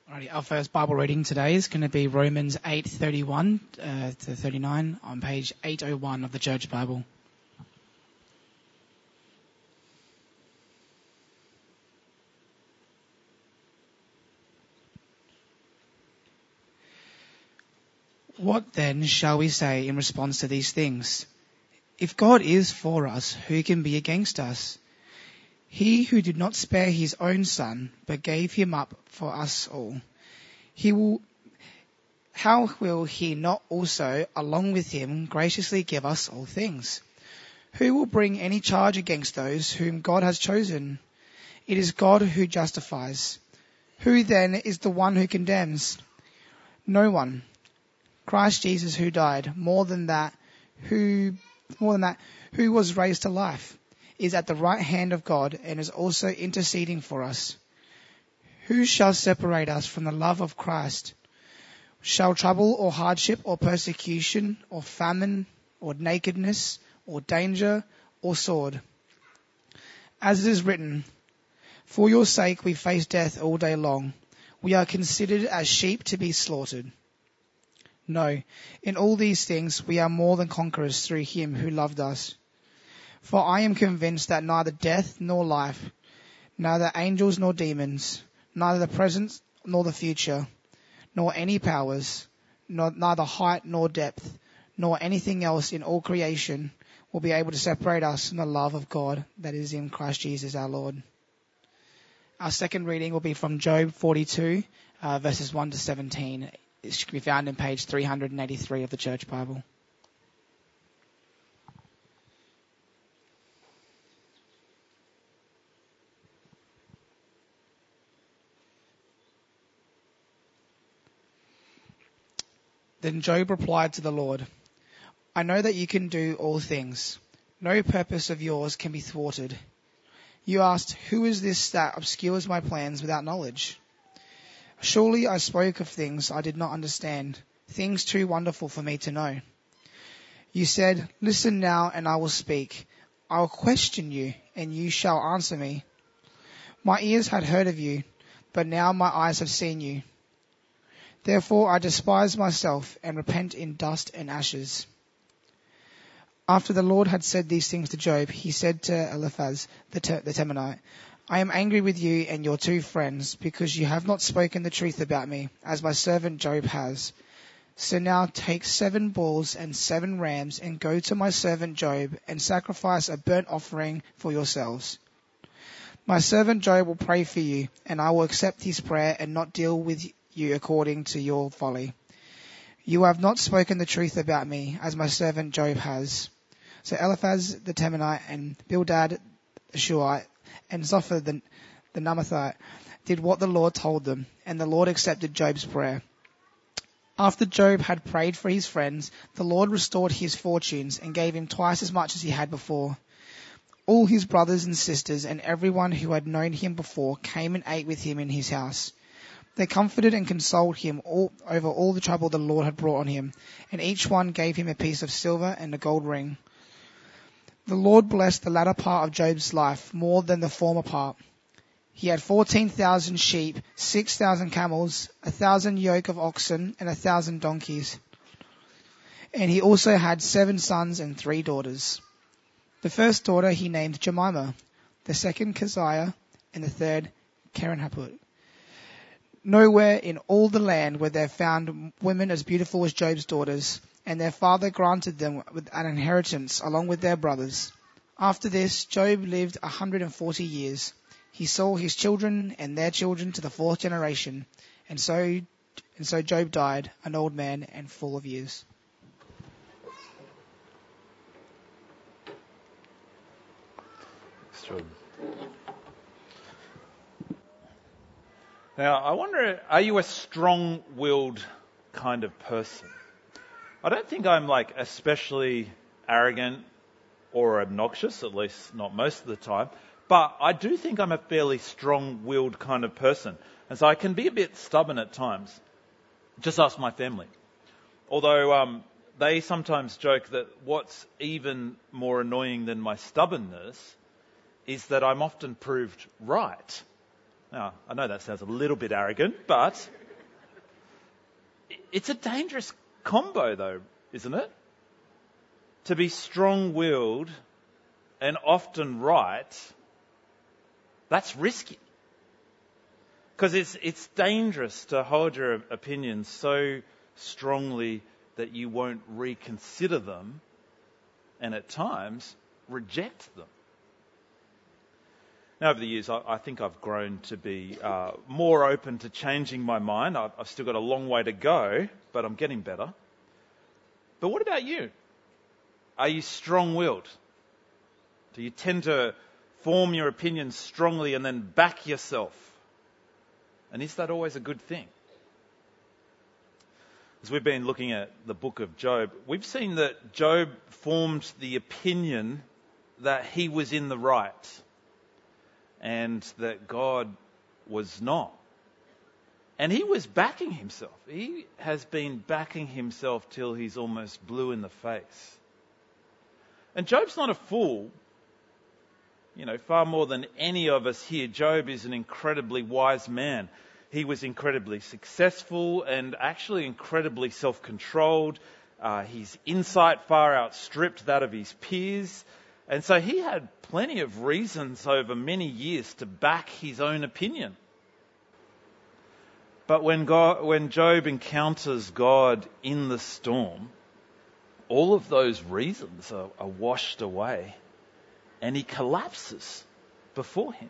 Alrighty, our first Bible reading today is going to be Romans 8:31 to 39 on page 801 of the Church Bible. What then shall we say in response to these things? If God is for us, who can be against us? He who did not spare his own son, but gave him up for us all, how will he not also, along with him, graciously give us all things? Who will bring any charge against those whom God has chosen? It is God who justifies. Who then is the one who condemns? No one. Christ Jesus, who died, more than that, who was raised to life, is at the right hand of God and is also interceding for us. Who shall separate us from the love of Christ? Shall trouble or hardship or persecution or famine or nakedness or danger or sword? As it is written, for your sake we face death all day long. We are considered as sheep to be slaughtered. No, in all these things we are more than conquerors through him who loved us. For I am convinced that neither death nor life, neither angels nor demons, neither the present nor the future, nor any powers, neither height nor depth, nor anything else in all creation will be able to separate us from the love of God that is in Christ Jesus our Lord. Our second reading will be from Job 42, verses 1 to 17. It should be found in page 383 of the Church Bible. Then Job replied to the Lord, I know that you can do all things. No purpose of yours can be thwarted. You asked, who is this that obscures my plans without knowledge? Surely I spoke of things I did not understand, things too wonderful for me to know. You said, listen now and I will speak. I will question you and you shall answer me. My ears had heard of you, but now my eyes have seen you. Therefore I despise myself and repent in dust and ashes. After the Lord had said these things to Job, he said to Eliphaz the Temanite, I am angry with you and your two friends, because you have not spoken the truth about me, as my servant Job has. So now take 7 bulls and 7 rams, and go to my servant Job, and sacrifice a burnt offering for yourselves. My servant Job will pray for you, and I will accept his prayer and not deal with you according to your folly. You have not spoken the truth about me, as my servant Job has. So Eliphaz the Temanite and Bildad the Shuhite and Zophar the Naamathite did what the Lord told them, and the Lord accepted Job's prayer. After Job had prayed for his friends, the Lord restored his fortunes and gave him twice as much as he had before. All his brothers and sisters and everyone who had known him before came and ate with him in his house. They comforted and consoled him over all the trouble the Lord had brought on him, and each one gave him a piece of silver and a gold ring. The Lord blessed the latter part of Job's life more than the former part. He had 14,000 sheep, 6,000 camels, 1,000 yoke of oxen, and 1,000 donkeys. And he also had 7 sons and 3 daughters. The first daughter he named Jemimah, the second Keziah, and the third Kerenhaput. Nowhere in all the land were there found women as beautiful as Job's daughters, and their father granted them with an inheritance along with their brothers. After this, Job lived 140 years. He saw his children and their children to the 4th generation, and so Job died, an old man and full of years. Thanks, Jordan. Now, I wonder, are you a strong-willed kind of person? I don't think I'm especially arrogant or obnoxious, at least not most of the time, but I do think I'm a fairly strong-willed kind of person, and so I can be a bit stubborn at times. Just ask my family. Although they sometimes joke that what's even more annoying than my stubbornness is that I'm often proved right. Now, I know that sounds a little bit arrogant, but it's a dangerous combo though, isn't it? To be strong-willed and often right, that's risky. Because it's dangerous to hold your opinions so strongly that you won't reconsider them and at times reject them. Now, over the years, I think I've grown to be more open to changing my mind. I've still got a long way to go, but I'm getting better. But what about you? Are you strong-willed? Do you tend to form your opinions strongly and then back yourself? And is that always a good thing? As we've been looking at the book of Job, we've seen that Job formed the opinion that he was in the right and that God was not. And he was backing himself. He has been backing himself till he's almost blue in the face. And Job's not a fool. You know, far more than any of us here, Job is an incredibly wise man. He was incredibly successful and actually incredibly self-controlled. His insight far outstripped that of his peers. And so he had plenty of reasons over many years to back his own opinion. But when Job encounters God in the storm, all of those reasons are washed away and he collapses before him.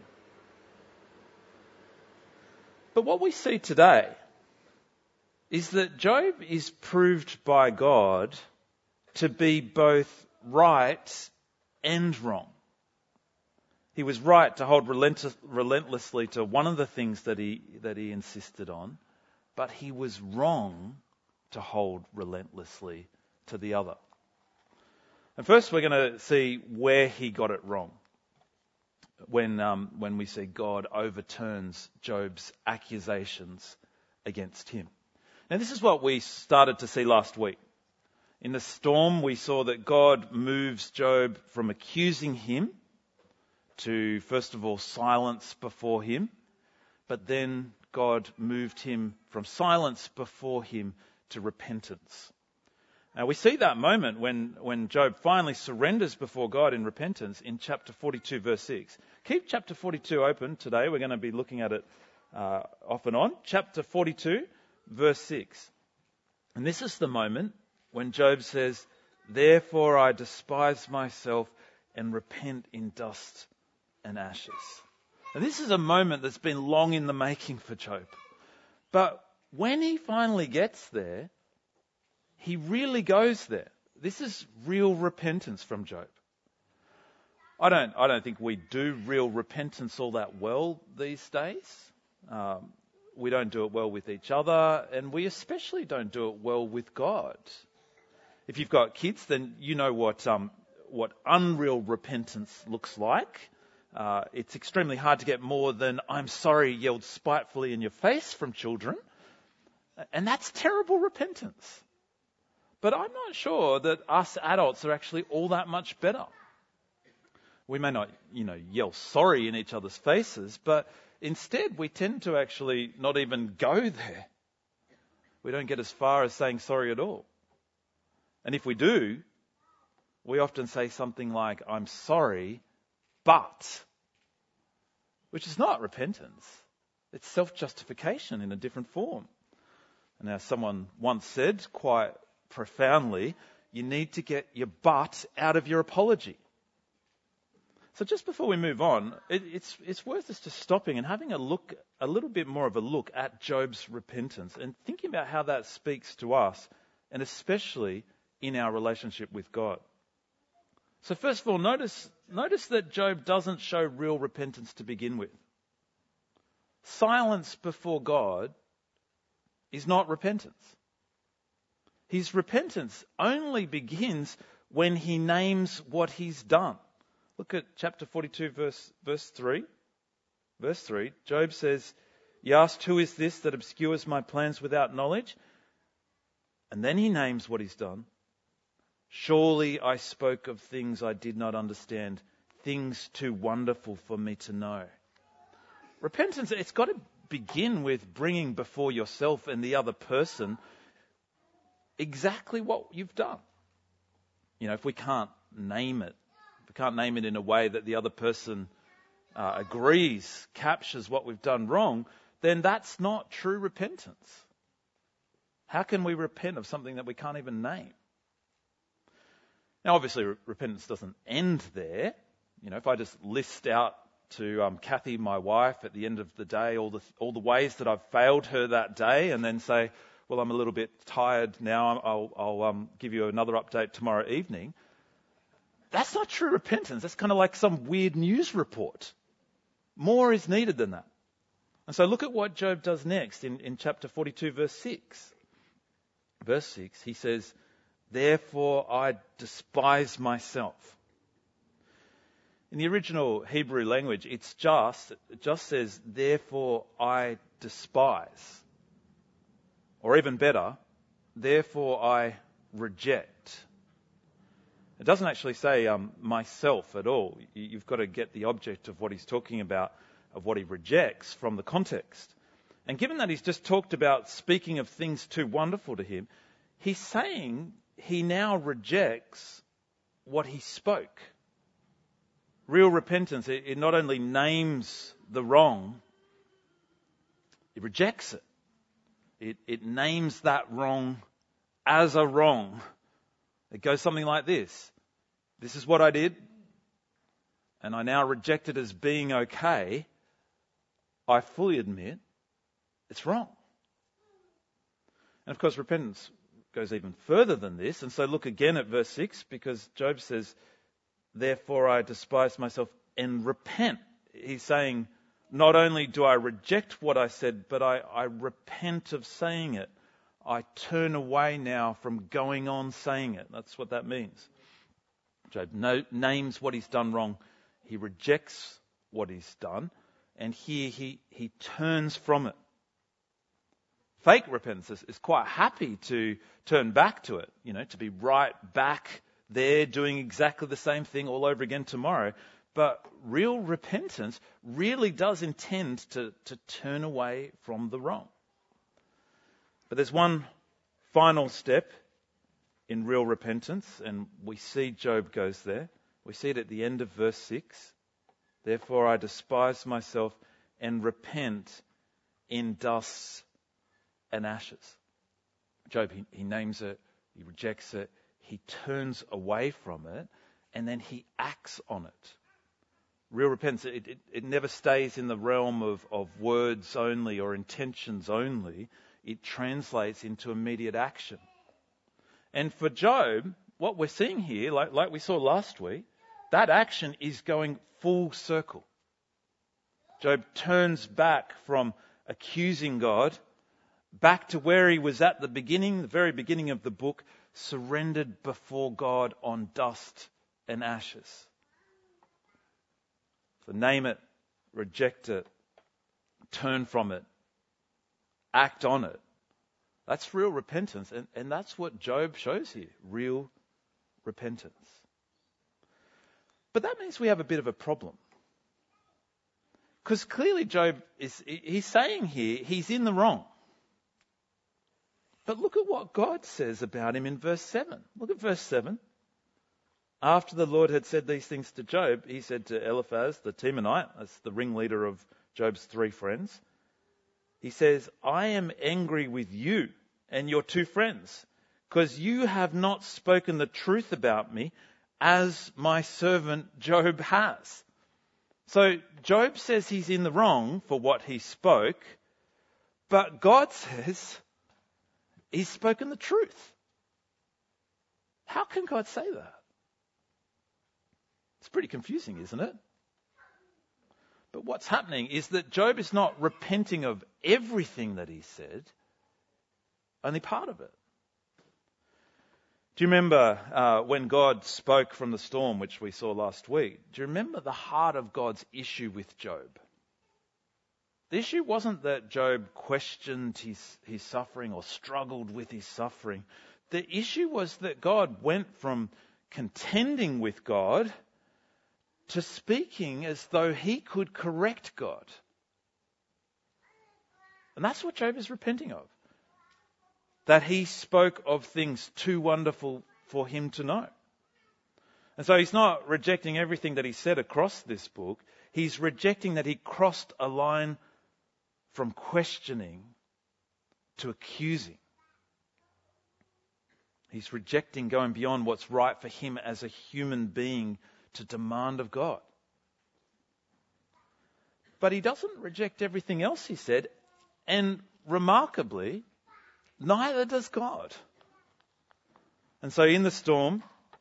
But what we see today is that Job is proved by God to be both right and wrong. He was right to hold relentlessly to one of the things that he insisted on, but he was wrong to hold relentlessly to the other. And first we're going to see where he got it wrong. When we see God overturns Job's accusations against him. Now this is what we started to see last week. In the storm we saw that God moves Job from accusing him to, first of all, silence before him. But then God moved him from silence before him to repentance. Now we see that moment when Job finally surrenders before God in repentance in chapter 42 verse 6. Keep chapter 42 open today. We're going to be looking at it off and on. Chapter 42 verse 6. And this is the moment when Job says, "Therefore I despise myself and repent in dust and ashes." And this is a moment that's been long in the making for Job. But when he finally gets there, he really goes there. This is real repentance from Job. I don't think we do real repentance all that well these days. We don't do it well with each other, and we especially don't do it well with God. If you've got kids, then you know what unreal repentance looks like. It's extremely hard to get more than "I'm sorry" yelled spitefully in your face from children. And that's terrible repentance. But I'm not sure that us adults are actually all that much better. We may not, yell sorry in each other's faces, but instead we tend to actually not even go there. We don't get as far as saying sorry at all. And if we do, we often say something like, "I'm sorry, but," which is not repentance. It's self-justification in a different form. And now someone once said quite profoundly, you need to get your butt out of your apology. So just before we move on, it's worth us just stopping and having a little bit more of a look at Job's repentance and thinking about how that speaks to us, and especially in our relationship with God. So first of all, notice that Job doesn't show real repentance to begin with. Silence before God is not repentance. His repentance only begins when he names what he's done. Look at chapter 42, verse 3. Verse 3, Job says, "You asked, who is this that obscures my plans without knowledge?" And then he names what he's done. "Surely I spoke of things I did not understand, things too wonderful for me to know." Repentance, it's got to begin with bringing before yourself and the other person exactly what you've done. You know, if we can't name it, if we can't name it in a way that the other person agrees, captures what we've done wrong, then that's not true repentance. How can we repent of something that we can't even name? Now, obviously, repentance doesn't end there. You know, if I just list out to Kathy, my wife, at the end of the day, all the ways that I've failed her that day, and then say, well, I'm a little bit tired now, I'll give you another update tomorrow evening. That's not true repentance. That's kind of like some weird news report. More is needed than that. And so look at what Job does next in chapter 42, verse 6. Verse 6, he says, therefore I despise myself. In the original Hebrew language, it just says, therefore I despise. Or even better, therefore I reject. It doesn't actually say myself at all. You've got to get the object of what he's talking about, of what he rejects from the context. And given that he's just talked about speaking of things too wonderful to him, he's saying he now rejects what he spoke. Real repentance, it not only names the wrong, it rejects it. It names that wrong as a wrong. It goes something like this. This is what I did, and I now reject it as being okay. I fully admit it's wrong. And of course, repentance goes even further than this. And so look again at verse 6, because Job says, therefore I despise myself and repent. He's saying, not only do I reject what I said, but I repent of saying it. I turn away now from going on saying it. That's what that means. Job names what he's done wrong. He rejects what he's done. And here he turns from it. Fake repentance is quite happy to turn back to it, you know, to be right back there doing exactly the same thing all over again tomorrow. But real repentance really does intend to turn away from the wrong. But there's one final step in real repentance, and we see Job goes there. We see it at the end of verse 6. Therefore I despise myself and repent in dust and ashes. Job, he names it, he rejects it, he turns away from it, and then he acts on it. Real repentance, it never stays in the realm of words only or intentions only. It translates into immediate action. And for Job, what we're seeing here, like we saw last week, that action is going full circle. Job turns back from accusing God back to where he was at the beginning, the very beginning of the book, surrendered before God on dust and ashes. So name it, reject it, turn from it, act on it. That's real repentance, and that's what Job shows here, real repentance. But that means we have a bit of a problem. Because clearly Job he's saying here he's in the wrong. But look at what God says about him in verse 7. Look at verse 7. After the Lord had said these things to Job, he said to Eliphaz, the Temanite, that's the ringleader of Job's three friends, he says, I am angry with you and your two friends, because you have not spoken the truth about me as my servant Job has. So Job says he's in the wrong for what he spoke, but God says he's spoken the truth. How can God say that? It's pretty confusing, isn't it? But what's happening is that Job is not repenting of everything that he said, only part of it. Do you remember when God spoke from the storm, which we saw last week? Do you remember the heart of God's issue with Job? The issue wasn't that Job questioned his suffering or struggled with his suffering. The issue was that God went from contending with God to speaking as though he could correct God. And that's what Job is repenting of. That he spoke of things too wonderful for him to know. And so he's not rejecting everything that he said across this book. He's rejecting that he crossed a line from questioning to accusing. He's rejecting going beyond what's right for him as a human being to demand of God. But he doesn't reject everything else he said, and remarkably, neither does God. And so in the storm,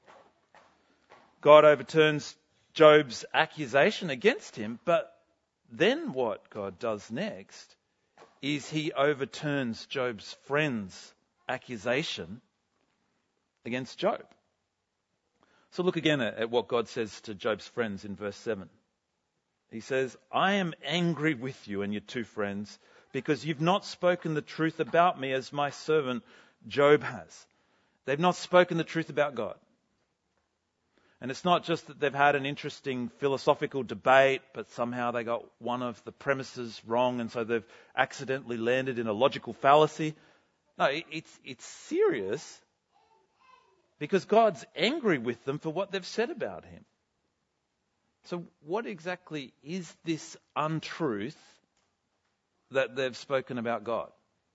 God overturns Job's accusation against him, but then what God does next is he overturns Job's friend's accusation against Job. So look again at what God says to Job's friends in verse 7. He says, I am angry with you and your two friends because you've not spoken the truth about me as my servant Job has. They've not spoken the truth about God. And it's not just that they've had an interesting philosophical debate, but somehow they got one of the premises wrong and so they've accidentally landed in a logical fallacy. No, it's serious because God's angry with them for what they've said about him. So what exactly is this untruth that they've spoken about God?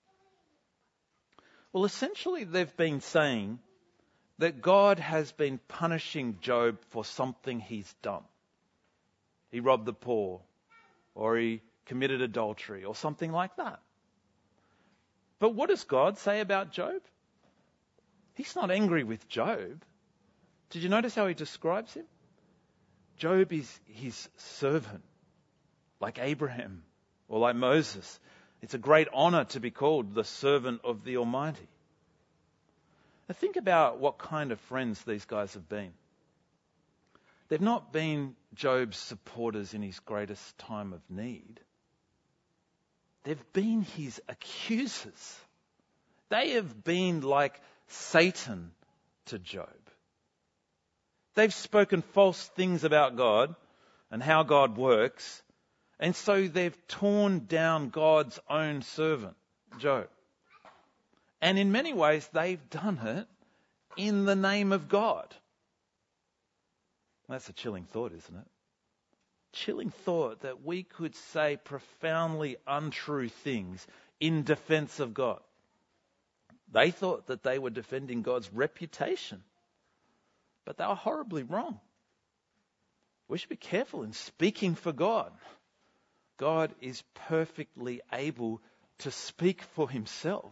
Well, essentially they've been saying that God has been punishing Job for something he's done. He robbed the poor, or he committed adultery, or something like that. But what does God say about Job? He's not angry with Job. Did you notice how he describes him? Job is his servant, like Abraham or like Moses. It's a great honor to be called the servant of the Almighty. Now think about what kind of friends these guys have been. They've not been Job's supporters in his greatest time of need. They've been his accusers. They have been like Satan to Job. They've spoken false things about God and how God works, and so they've torn down God's own servant, Job. And in many ways, they've done it in the name of God. That's a chilling thought, isn't it? Chilling thought that we could say profoundly untrue things in defense of God. They thought that they were defending God's reputation, but they were horribly wrong. We should be careful in speaking for God. God is perfectly able to speak for himself.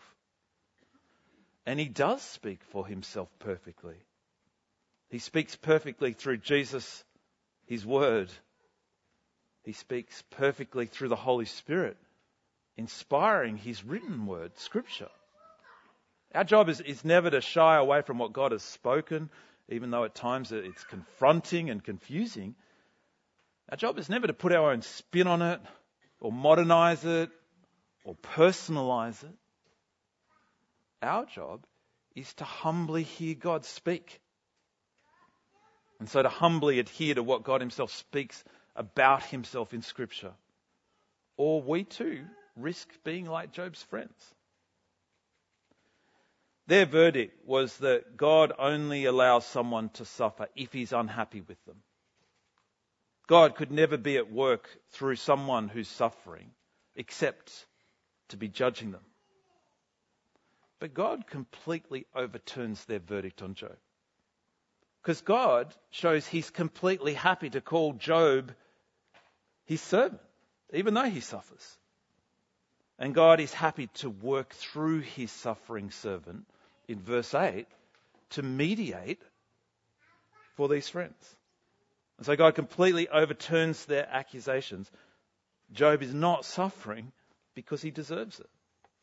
And he does speak for himself perfectly. He speaks perfectly through Jesus, his word. He speaks perfectly through the Holy Spirit, inspiring his written word, Scripture. Our job is never to shy away from what God has spoken, even though at times it's confronting and confusing. Our job is never to put our own spin on it, or modernize it, or personalize it. Our job is to humbly hear God speak. And so to humbly adhere to what God himself speaks about himself in Scripture. Or we too risk being like Job's friends. Their verdict was that God only allows someone to suffer if he's unhappy with them. God could never be at work through someone who's suffering, except to be judging them. But God completely overturns their verdict on Job. Because God shows he's completely happy to call Job his servant, even though he suffers. And God is happy to work through his suffering servant, in verse 8, to mediate for these friends. And so God completely overturns their accusations. Job is not suffering because he deserves it.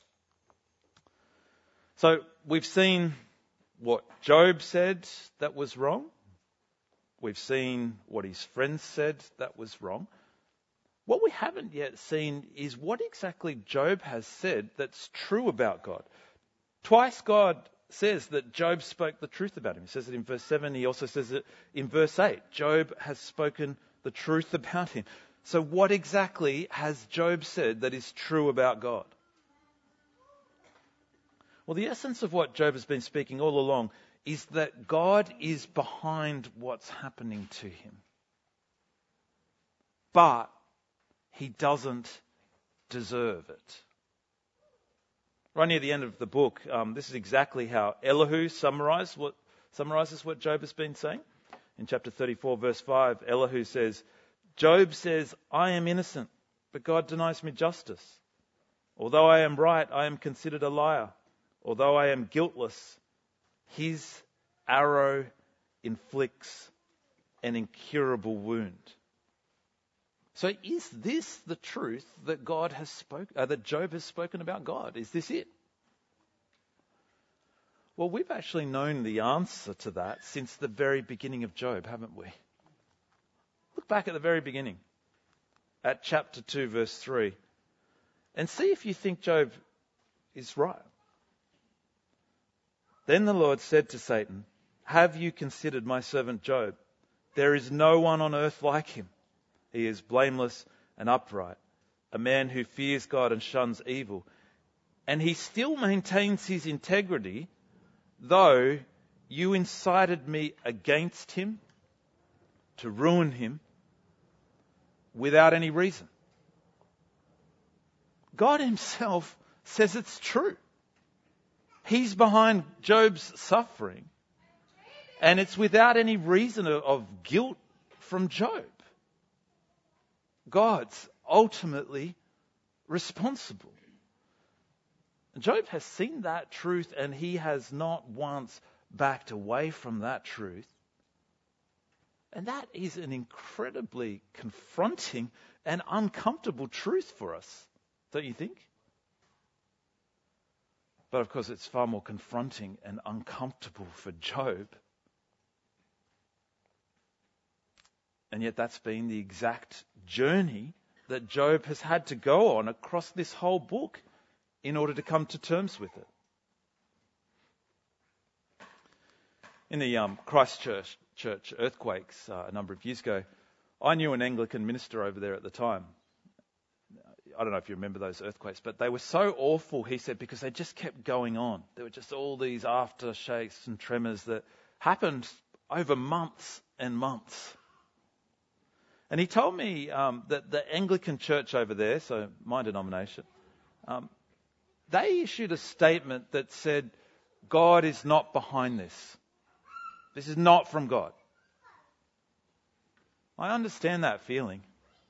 So we've seen what Job said that was wrong. We've seen what his friends said that was wrong. What we haven't yet seen is what exactly Job has said that's true about God. Twice God says that Job spoke the truth about him. He says it in verse 7. He also says it in verse 8. Job has spoken the truth about him. So what exactly has Job said that is true about God? Well, the essence of what Job has been speaking all along is that God is behind what's happening to him. But he doesn't deserve it. Right near the end of the book, this is exactly how Elihu summarizes what Job has been saying. In chapter 34, verse 5, Elihu says, Job says, I am innocent, but God denies me justice. Although I am right, I am considered a liar. Although I am guiltless, his arrow inflicts an incurable wound. So is this the truth that that Job has spoken about God? Is this it? Well, we've actually known the answer to that since the very beginning of Job, haven't we? Look back at the very beginning, at chapter 2, verse 3, and see if you think Job is right. Then the Lord said to Satan, have you considered my servant Job? There is no one on earth like him. He is blameless and upright, a man who fears God and shuns evil. And he still maintains his integrity, though you incited me against him to ruin him without any reason. God himself says it's true. He's behind Job's suffering, and it's without any reason of guilt from Job. God's ultimately responsible. Job has seen that truth, and he has not once backed away from that truth. And that is an incredibly confronting and uncomfortable truth for us, don't you think? But of course, it's far more confronting and uncomfortable for Job. And yet that's been the exact journey that Job has had to go on across this whole book in order to come to terms with it. In the Christchurch earthquakes a number of years ago, I knew an Anglican minister over there at the time. I don't know if you remember those earthquakes, but they were so awful, he said, because they just kept going on. There were just all these aftershocks and tremors that happened over months and months. And he told me that the Anglican church over there, so my denomination, they issued a statement that said, God is not behind this. This is not from God. I understand that feeling.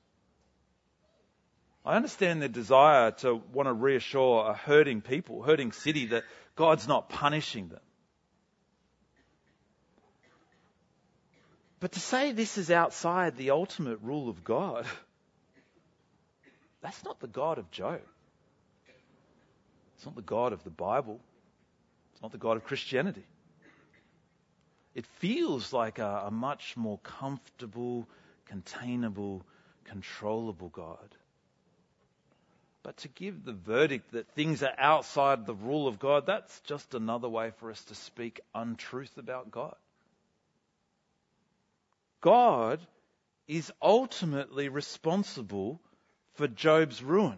I understand their desire to want to reassure a hurting people, hurting city, that God's not punishing them. But to say this is outside the ultimate rule of God, that's not the God of Job. It's not the God of the Bible. It's not the God of Christianity. It feels like a much more comfortable, containable, controllable God. But to give the verdict that things are outside the rule of God, that's just another way for us to speak untruth about God. God is ultimately responsible for Job's ruin.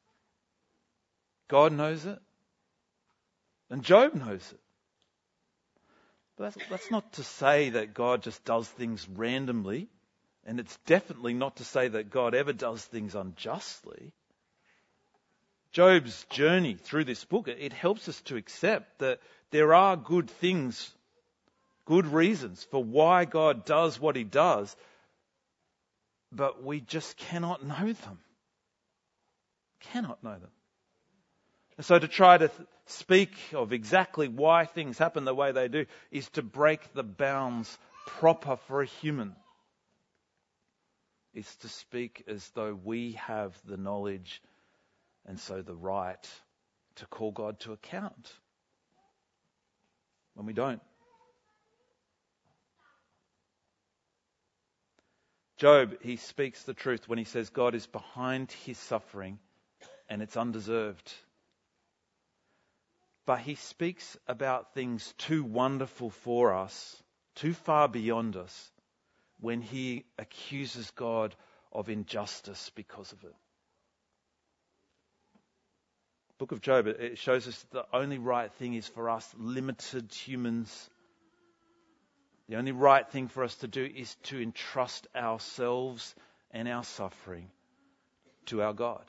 God knows it, and Job knows it. But that's not to say that God just does things randomly, and it's definitely not to say that God ever does things unjustly. Job's journey through this book, it helps us to accept that there are good things, good reasons for why God does what he does, but we just cannot know them. Cannot know them. And so to try to speak of exactly why things happen the way they do is to break the bounds proper for a human. It's to speak as though we have the knowledge and so the right to call God to account when we don't. Job, he speaks the truth when he says God is behind his suffering and it's undeserved. But he speaks about things too wonderful for us, too far beyond us, when he accuses God of injustice because of it. book of Job, it shows us the only right thing is for us limited humans. The only right thing for us to do is to entrust ourselves and our suffering to our God.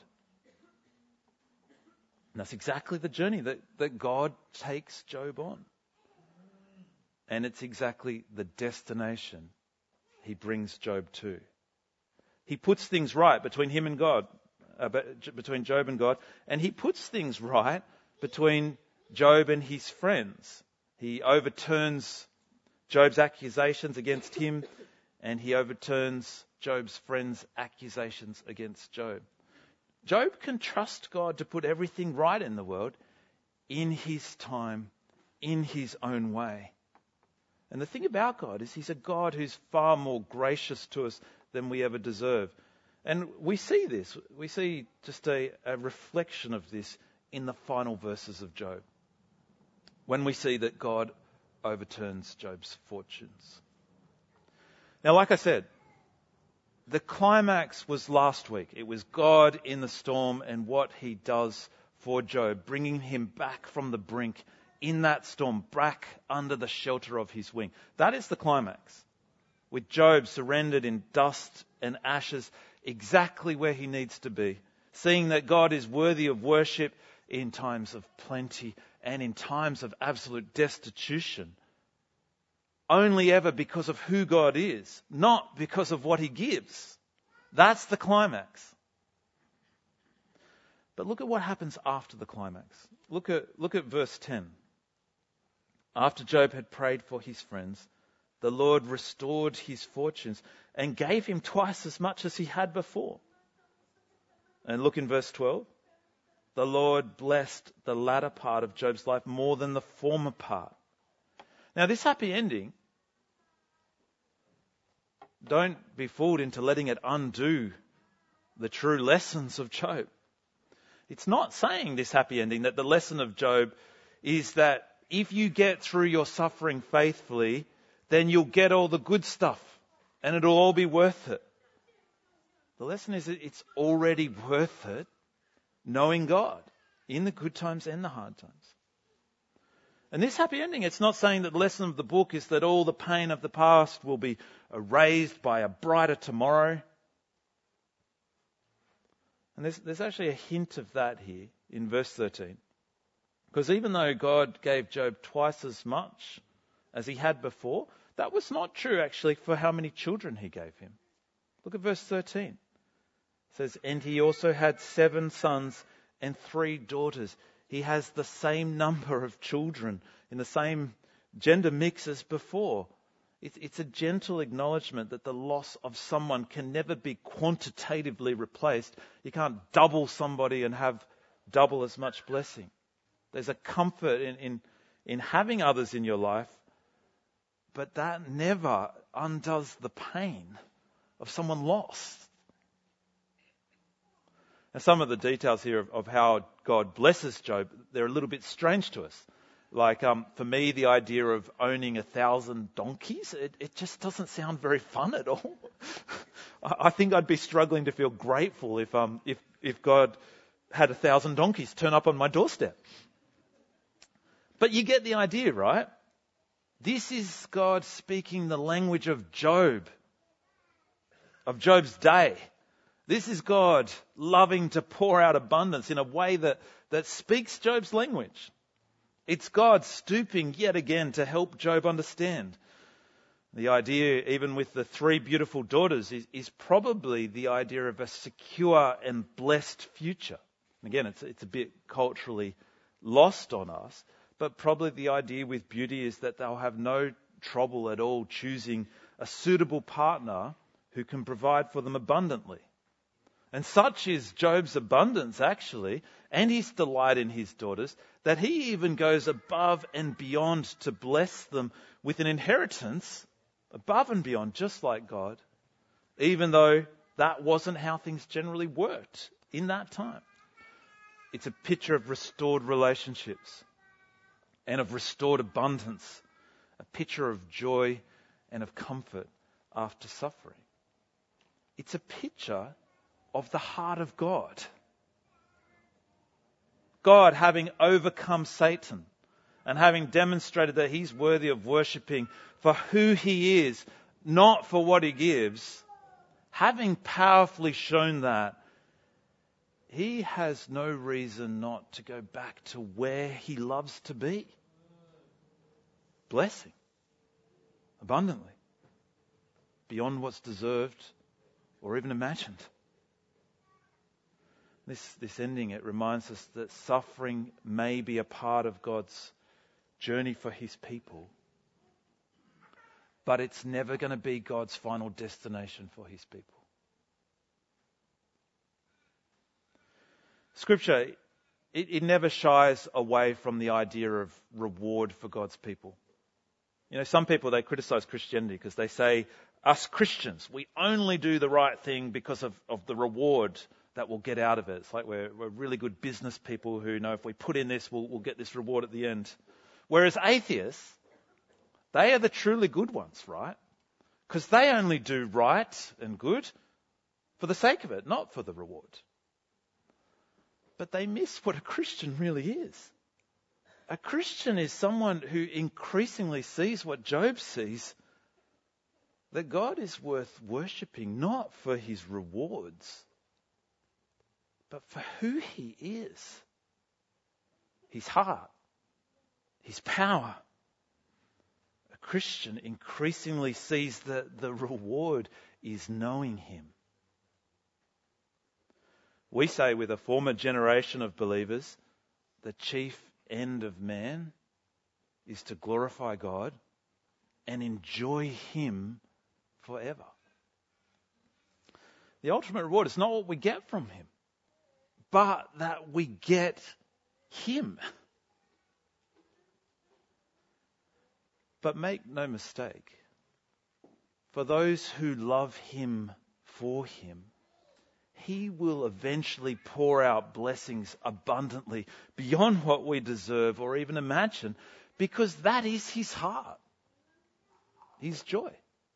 And that's exactly the journey that God takes Job on. And it's exactly the destination he brings Job to. He puts things right between him and God, between Job and God, and he puts things right between Job and his friends. He overturns Job's accusations against him, and he overturns Job's friends' accusations against Job. Job can trust God to put everything right in the world in his time, in his own way. And the thing about God is he's a God who's far more gracious to us than we ever deserve. And we see this. We see just a reflection of this in the final verses of Job, when we see that God overturns Job's fortunes. Now, like I said, the climax was last week. It was God in the storm and what he does for Job, bringing him back from the brink in that storm, back under the shelter of his wing. That is the climax, with Job surrendered in dust and ashes, exactly where he needs to be, seeing that God is worthy of worship in times of plenty and in times of absolute destitution. Only ever because of who God is, not because of what he gives. That's the climax. But look at what happens after the climax. Look at verse 10. After Job had prayed for his friends, the Lord restored his fortunes and gave him twice as much as he had before. And look in verse 12. The Lord blessed the latter part of Job's life more than the former part. Now, this happy ending, don't be fooled into letting it undo the true lessons of Job. It's not saying, this happy ending, that the lesson of Job is that if you get through your suffering faithfully, then you'll get all the good stuff and it'll all be worth it. The lesson is that it's already worth it knowing God in the good times and the hard times. And this happy ending, it's not saying that the lesson of the book is that all the pain of the past will be erased by a brighter tomorrow. And there's actually a hint of that here in verse 13. Because even though God gave Job twice as much as he had before, that was not true actually for how many children he gave him. Look at verse 13. It says, and he also had 7 sons and 3 daughters. He has the same number of children in the same gender mix as before. It's a gentle acknowledgement that the loss of someone can never be quantitatively replaced. You can't double somebody and have double as much blessing. There's a comfort in having others in your life, but that never undoes the pain of someone lost. Now, some of the details here of how God blesses Job, they're a little bit strange to us. Like, for me, the idea of owning 1,000 donkeys, it just doesn't sound very fun at all. I think I'd be struggling to feel grateful if God had 1,000 donkeys turn up on my doorstep. But you get the idea, right? This is God speaking the language of Job, of Job's day. This is God loving to pour out abundance in a way that speaks Job's language. It's God stooping yet again to help Job understand. The idea, even with the 3 beautiful daughters, is probably the idea of a secure and blessed future. Again, it's a bit culturally lost on us, but probably the idea with beauty is that they'll have no trouble at all choosing a suitable partner who can provide for them abundantly. And such is Job's abundance, actually, and his delight in his daughters, that he even goes above and beyond to bless them with an inheritance above and beyond, just like God, even though that wasn't how things generally worked in that time. It's a picture of restored relationships and of restored abundance, a picture of joy and of comfort after suffering. It's a picture of the heart of God. God, having overcome Satan and having demonstrated that he's worthy of worshipping for who he is, not for what he gives, having powerfully shown that, he has no reason not to go back to where he loves to be. Blessing. Abundantly. Beyond what's deserved or even imagined. This ending, it reminds us that suffering may be a part of God's journey for his people, but it's never going to be God's final destination for his people. Scripture, it never shies away from the idea of reward for God's people. You know, some people, they criticize Christianity because they say, us Christians, we only do the right thing because of the reward that we'll get out of it. It's like we're really good business people who know if we put in this, we'll get this reward at the end. Whereas atheists, they are the truly good ones, right? Because they only do right and good for the sake of it, not for the reward. But they miss what a Christian really is. A Christian is someone who increasingly sees what Job sees, that God is worth worshipping, not for his rewards, but for who he is. His heart, his power. A Christian increasingly sees that the reward is knowing him. We say with a former generation of believers, the chief end of man is to glorify God and enjoy him forever. The ultimate reward is not what we get from him, but that we get him. But make no mistake, for those who love him for him, he will eventually pour out blessings abundantly beyond what we deserve or even imagine, because that is his heart, his joy.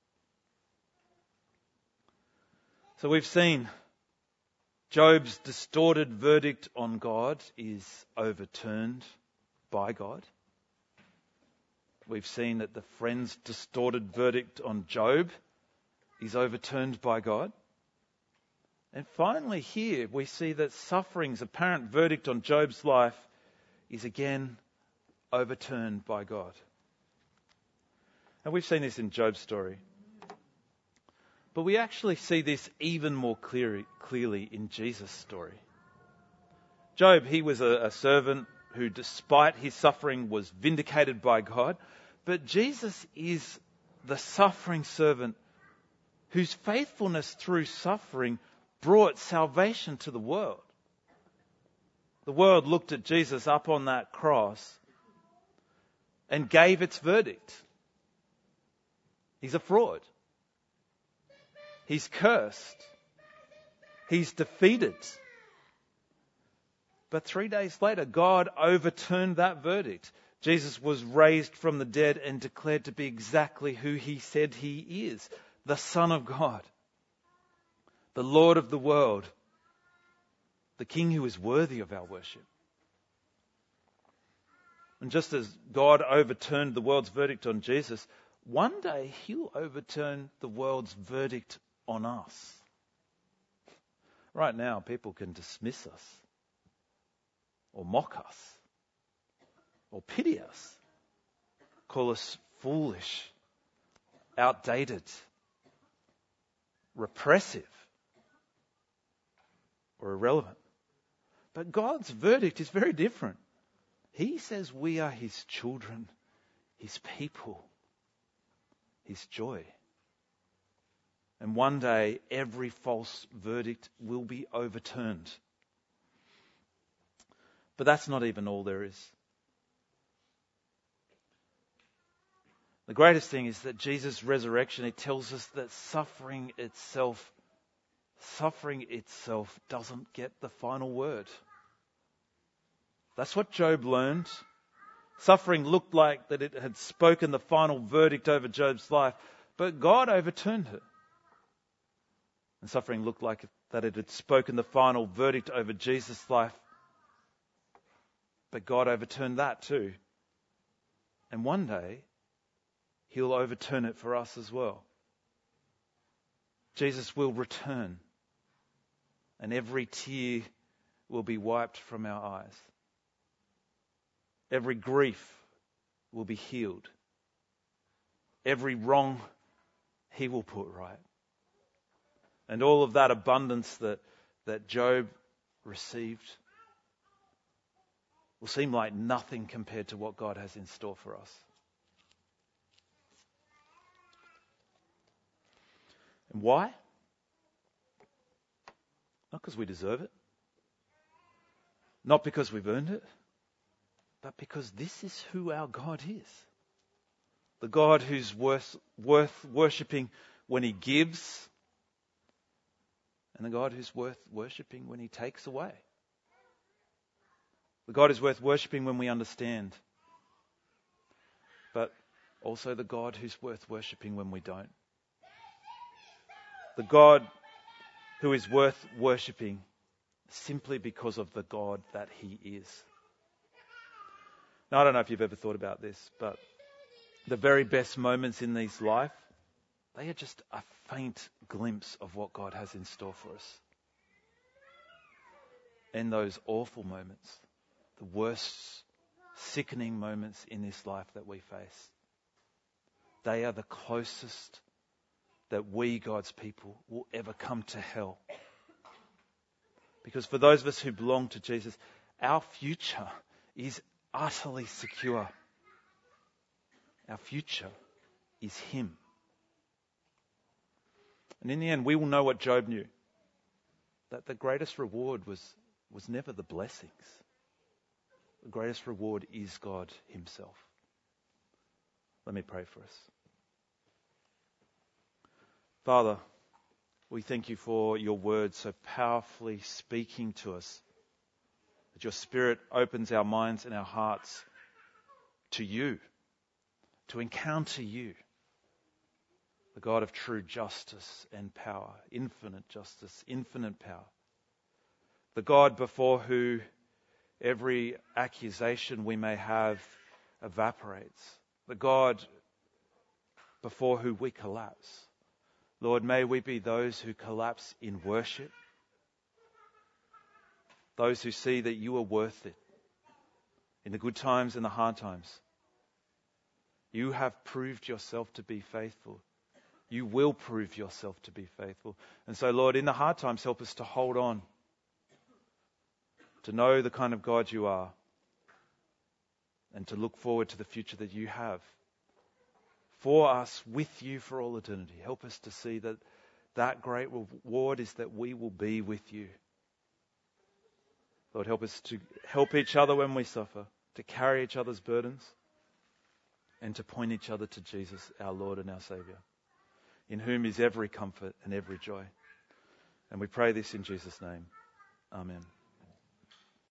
So we've seen Job's distorted verdict on God is overturned by God. We've seen that the friend's distorted verdict on Job is overturned by God. And finally here we see that suffering's apparent verdict on Job's life is again overturned by God. And we've seen this in Job's story. But we actually see this even more clearly in Jesus' story. Job, he was a servant who, despite his suffering, was vindicated by God. But Jesus is the suffering servant whose faithfulness through suffering brought salvation to the world. The world looked at Jesus up on that cross and gave its verdict. He's a fraud. He's cursed. He's defeated. But 3 days later, God overturned that verdict. Jesus was raised from the dead and declared to be exactly who he said he is, the Son of God, the Lord of the world, the King who is worthy of our worship. And just as God overturned the world's verdict on Jesus, one day he'll overturn the world's verdict on us. Right now, people can dismiss us, or mock us, or pity us, call us foolish, outdated, repressive, or irrelevant. But God's verdict is very different. He says we are his children, his people, his joy. And one day, every false verdict will be overturned. But that's not even all there is. The greatest thing is that Jesus' resurrection, it tells us that suffering itself doesn't get the final word. That's what Job learned. Suffering looked like that it had spoken the final verdict over Job's life, but God overturned it. And suffering looked like that it had spoken the final verdict over Jesus' life. But God overturned that too. And one day, he'll overturn it for us as well. Jesus will return, and every tear will be wiped from our eyes. Every grief will be healed. Every wrong he will put right. And all of that abundance that Job received will seem like nothing compared to what God has in store for us. And why? Not because we deserve it. Not because we've earned it. But because this is who our God is. The God who's worth worshipping when he gives, and the God who's worth worshipping when he takes away. The God who's worth worshipping when we understand, but also the God who's worth worshipping when we don't. The God who is worth worshipping simply because of the God that he is. Now, I don't know if you've ever thought about this, but the very best moments in this life, they are just a faint glimpse of what God has in store for us. And those awful moments, the worst, sickening moments in this life that we face, they are the closest that we, God's people, will ever come to hell. Because for those of us who belong to Jesus, our future is utterly secure. Our future is him. And in the end, we will know what Job knew, that the greatest reward was never the blessings. The greatest reward is God himself. Let me pray for us. Father, we thank you for your word so powerfully speaking to us, that your Spirit opens our minds and our hearts to you, to encounter you, the God of true justice and power, infinite justice, infinite power, the God before who every accusation we may have evaporates, the God before who we collapse. Lord, may we be those who collapse in worship, those who see that you are worth it in the good times and the hard times. You have proved yourself to be faithful. You will prove yourself to be faithful. And so, Lord, in the hard times, help us to hold on, to know the kind of God you are, and to look forward to the future that you have for us, with you for all eternity. Help us to see that that great reward is that we will be with you. Lord, help us to help each other when we suffer, to carry each other's burdens, and to point each other to Jesus, our Lord and our Saviour, in whom is every comfort and every joy. And we pray this in Jesus' name. Amen.